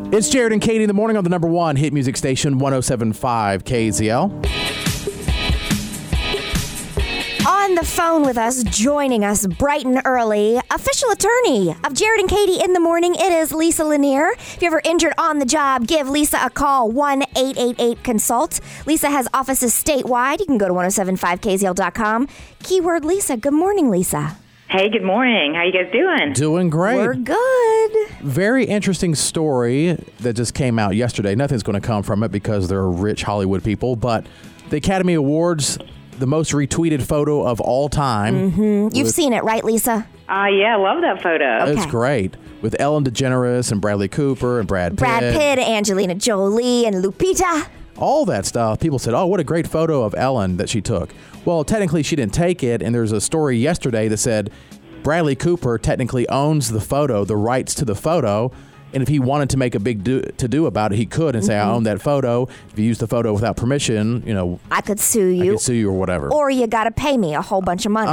It's Jared and Katie in the morning on the number one hit music station, 107.5 KZL. On the phone with us, joining us bright and early, official attorney of Jared and Katie in the morning, it is Lisa Lanier. If you're ever injured on the job, give Lisa a call, 1-888-CONSULT. Lisa has offices statewide. You can go to 1075kzl.com. Keyword Lisa. Good morning, Lisa. Hey, good morning. How you guys doing? Doing great. We're good. Very interesting story that just came out yesterday. Nothing's going to come from it because they're rich Hollywood people, but the Academy Awards, the most retweeted photo of all time. Mm-hmm. You've seen it, right, Lisa? Yeah, I love that photo. Okay. It's great. With Ellen DeGeneres and Bradley Cooper and Brad Pitt, Angelina Jolie, and Lupita. all that stuff. People said, oh, what a great photo of Ellen that she took. Well, technically she didn't take it, and there's a story yesterday that said Bradley Cooper technically owns the photo, the rights to the photo, and if he wanted to make a big to-do about it, he could and say, I own that photo. If you use the photo without permission, you know, I could sue you. I could sue you or whatever. Or you got to pay me a whole bunch of money.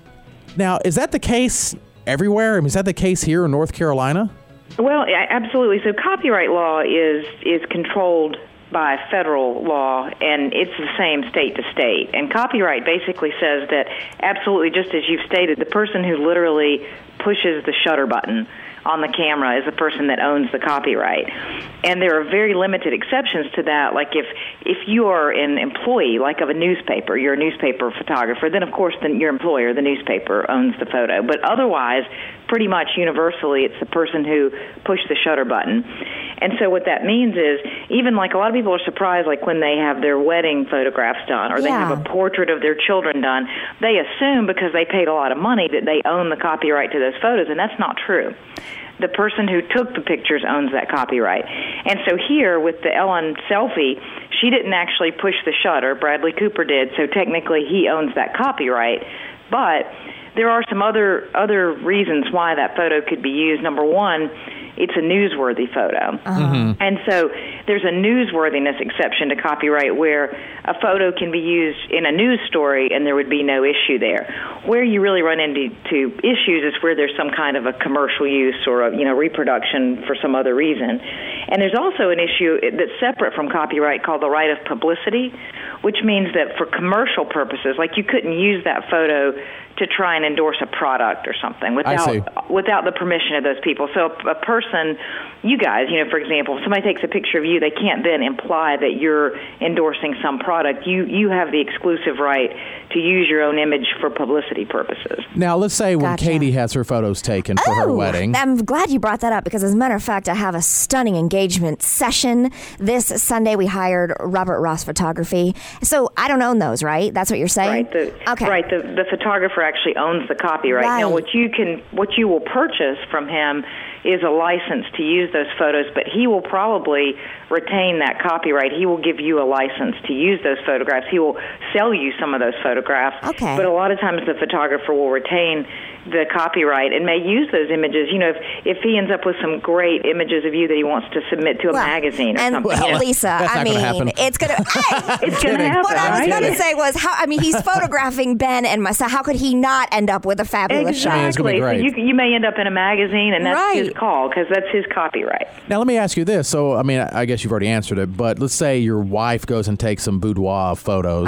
Now, is that the case everywhere? I mean, is that the case here in North Carolina? Well, absolutely. So copyright law is controlled by federal law, and it's the same state to state. And copyright basically says that absolutely, just as you've stated, the person who literally pushes the shutter button on the camera is the person that owns the copyright. And there are very limited exceptions to that. Like if you are an employee, like of a newspaper, you're a newspaper photographer, then of course your employer, the newspaper, owns the photo. But otherwise, pretty much universally, it's the person who pushed the shutter button. And so what that means is, even like a lot of people are surprised, like when they have their wedding photographs done or they have a portrait of their children done, they assume because they paid a lot of money that they own the copyright to those photos, and that's not true. The person who took the pictures owns that copyright. And so here with the Ellen selfie, she didn't actually push the shutter. Bradley Cooper did, so technically he owns that copyright. But there are some other reasons why that photo could be used. Number one, it's a newsworthy photo. And so there's a newsworthiness exception to copyright where a photo can be used in a news story and there would be no issue there. Where you really run into issues is where there's some kind of a commercial use or a reproduction for some other reason. And there's also an issue that's separate from copyright called the right of publicity, which means that for commercial purposes, like you couldn't use that photo to try and endorse a product or something without the permission of those people. So a person, you guys, for example, if somebody takes a picture of you, they can't then imply that you're endorsing some product. You have the exclusive right to use your own image for publicity purposes. Now, let's say when Katie has her photos taken for her wedding. I'm glad you brought that up because, as a matter of fact, I have a stunning engagement session. This Sunday, we hired Robert Ross Photography. So I don't own those, right? That's what you're saying? Right. Right. The photographer actually owns the copyright. Right. Now, what you will purchase from him is a license to use those photos, but he will probably retain that copyright. He will give you a license to use those photographs. He will sell you some of those photographs. Okay. But a lot of times the photographer will retain the copyright and may use those images. If he ends up with some great images of you that he wants to submit to a magazine or something. Lisa, it's going to it's going to happen. What I was going to say was, he's photographing Ben and myself. How could he not end up with a fabulous shot? Exactly. So you may end up in a magazine, and that's his call because that's his copyright. Now, let me ask you this. So, I guess you've already answered it, but let's say your wife goes and takes some boudoir photos.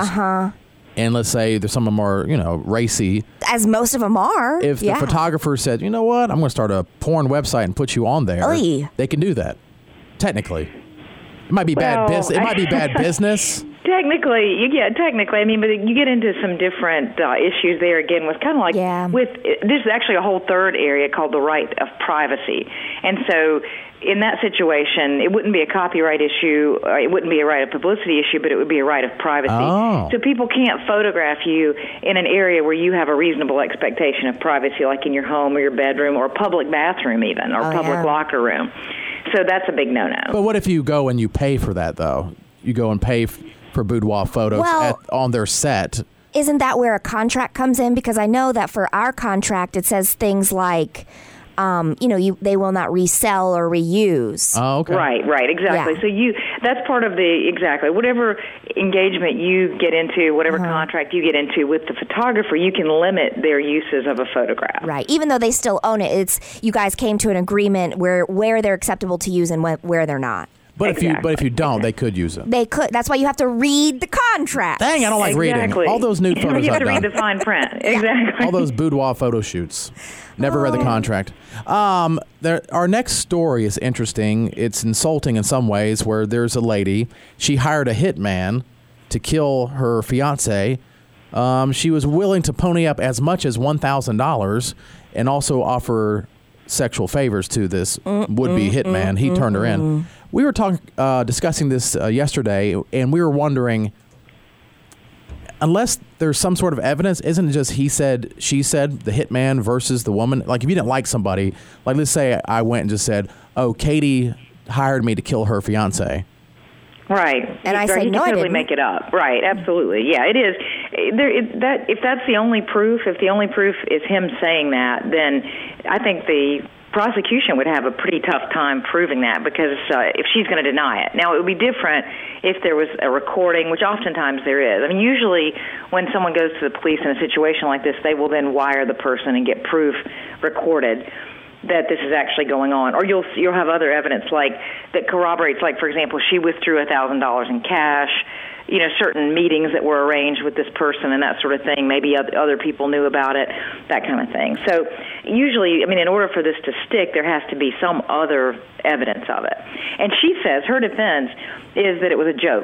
And let's say there's some of them are, racy. As most of them are. If the photographer said, you know what, I'm going to start a porn website and put you on there, they can do that. Technically. It might be bad business. It might be bad business. Technically. But you get into some different issues there again with kind of like this is actually a whole third area called the right of privacy. And so in that situation, it wouldn't be a copyright issue, it wouldn't be a right of publicity issue, but it would be a right of privacy. So people can't photograph you in an area where you have a reasonable expectation of privacy, like in your home or your bedroom or a public bathroom even, or public locker room. So that's a big no-no. But what if you go and you pay for that, though? You go and pay for boudoir photos on their set. Isn't that where a contract comes in? Because I know that for our contract, it says things like, they will not resell or reuse. Oh, okay. Right, exactly. Yeah. So That's part of whatever engagement you get into, whatever contract you get into with the photographer, you can limit their uses of a photograph. Right. Even though they still own it, it's you guys came to an agreement where they're acceptable to use and where they're not. But if you don't, they could use it. They could. That's why you have to read the contract. Dang, I don't like reading. All those nude photos you I've have to done. read the fine print. Exactly. All those boudoir photo shoots. Never read the contract. Our next story is interesting. It's insulting in some ways, where there's a lady. She hired a hitman to kill her fiance. She was willing to pony up as much as $1,000 and also offer sexual favors to this would-be hitman. He turned her in. We were discussing this yesterday, and we were wondering, unless there's some sort of evidence, isn't it just he said, she said, the hitman versus the woman? Like, if you didn't like somebody, like let's say I went and just said, oh, Katie hired me to kill her fiance. Right. And I said, you no, can I totally didn't. make it up. Right, absolutely. Yeah, it is. If that's the only proof, if the only proof is him saying that, then I think the prosecution would have a pretty tough time proving that, because if she's going to deny it. Now, it would be different if there was a recording, which oftentimes there is. I mean, usually when someone goes to the police in a situation like this, they will then wire the person and get proof recorded that this is actually going on. Or you'll have other evidence like that corroborates, like, for example, she withdrew $1,000 in cash, certain meetings that were arranged with this person and that sort of thing. Maybe other people knew about it, that kind of thing. So usually, I mean, in order for this to stick, there has to be some other evidence of it. And she says her defense is that it was a joke.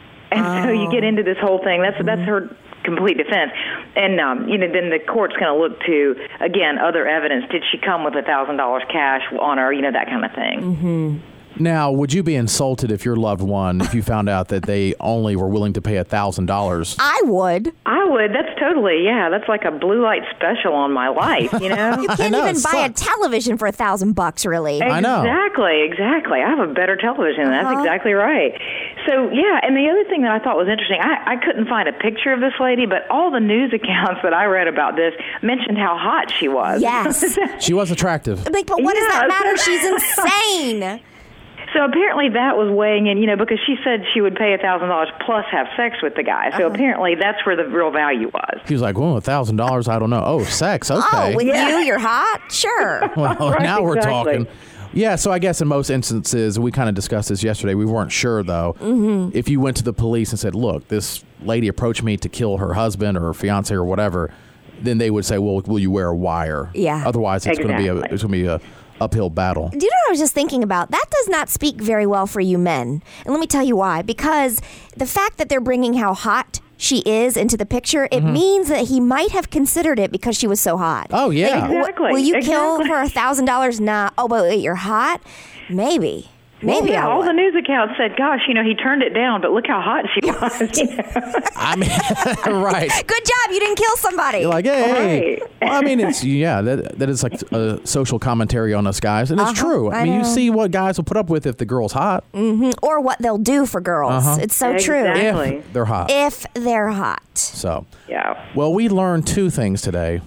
And so you get into this whole thing. That's her complete defense. And, then the court's going to look to, again, other evidence. Did she come with $1,000 cash on her, that kind of thing. Mm-hmm. Now, would you be insulted if your loved one, if you found out that they only were willing to pay $1,000? I would. That's totally, that's like a blue light special on my life, You can't even buy a television for $1,000, really. I know. Exactly. I have a better television. That's exactly right. So, and the other thing that I thought was interesting, I couldn't find a picture of this lady, but all the news accounts that I read about this mentioned how hot she was. Yes. She was attractive. But what does that matter? She's insane. So apparently that was weighing in, because she said she would pay $1,000 plus have sex with the guy. So apparently that's where the real value was. He was like, well, $1,000, I don't know. Oh, sex, okay. Oh, with you're hot? Sure. Well, Right, now we're exactly. talking. Yeah, so I guess in most instances, we kind of discussed this yesterday. We weren't sure, though. Mm-hmm. If you went to the police and said, look, this lady approached me to kill her husband or her fiance or whatever, then they would say, well, will you wear a wire? Yeah. Otherwise, it's Exactly. going to be a uphill battle. Do you know what I was just thinking about? That does not speak very well for you men. And let me tell you why. Because the fact that they're bringing how hot she is into the picture, it means that he might have considered it because she was so hot. Oh, yeah. Like, Exactly. will you kill Exactly. for $1,000? Nah. Oh, but wait, you're hot? Maybe. Maybe I all would. the news accounts said, gosh, he turned it down, but look how hot she was. I mean, right. Good job. You didn't kill somebody. You're like, hey. Right. Well, I mean, it's, that is like a social commentary on us guys. And it's true. I mean, you know. see what guys will put up with if the girl's hot. Or what they'll do for girls. It's so true. Exactly. If they're hot. If they're hot. So, Yeah. well, we learned two things today.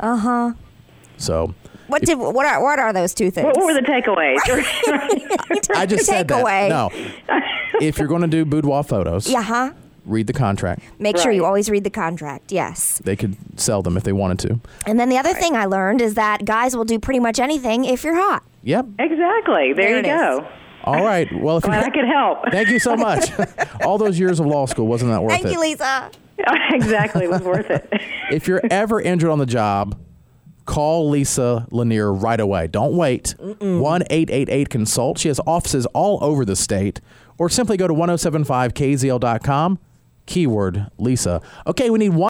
So, What are those two things? What were the takeaways? I just said that. Takeaway. No. If you're going to do boudoir photos, read the contract. Make sure you Right. always read the contract. Yes. They could sell them if they wanted to. And then the other thing I learned is that guys will do pretty much anything if you're hot. Yep. Exactly. There you it is. go. All right. Well, if Glad I could help. thank you so much. All those years of law school, wasn't that worth Thank it? you, Lisa. Exactly. It was worth it. If you're ever injured on the job, call Lisa Lanier right away. Don't wait. 1-888-CONSULT. She has offices all over the state. Or simply go to 1075kzl.com, keyword Lisa. Okay, we need one.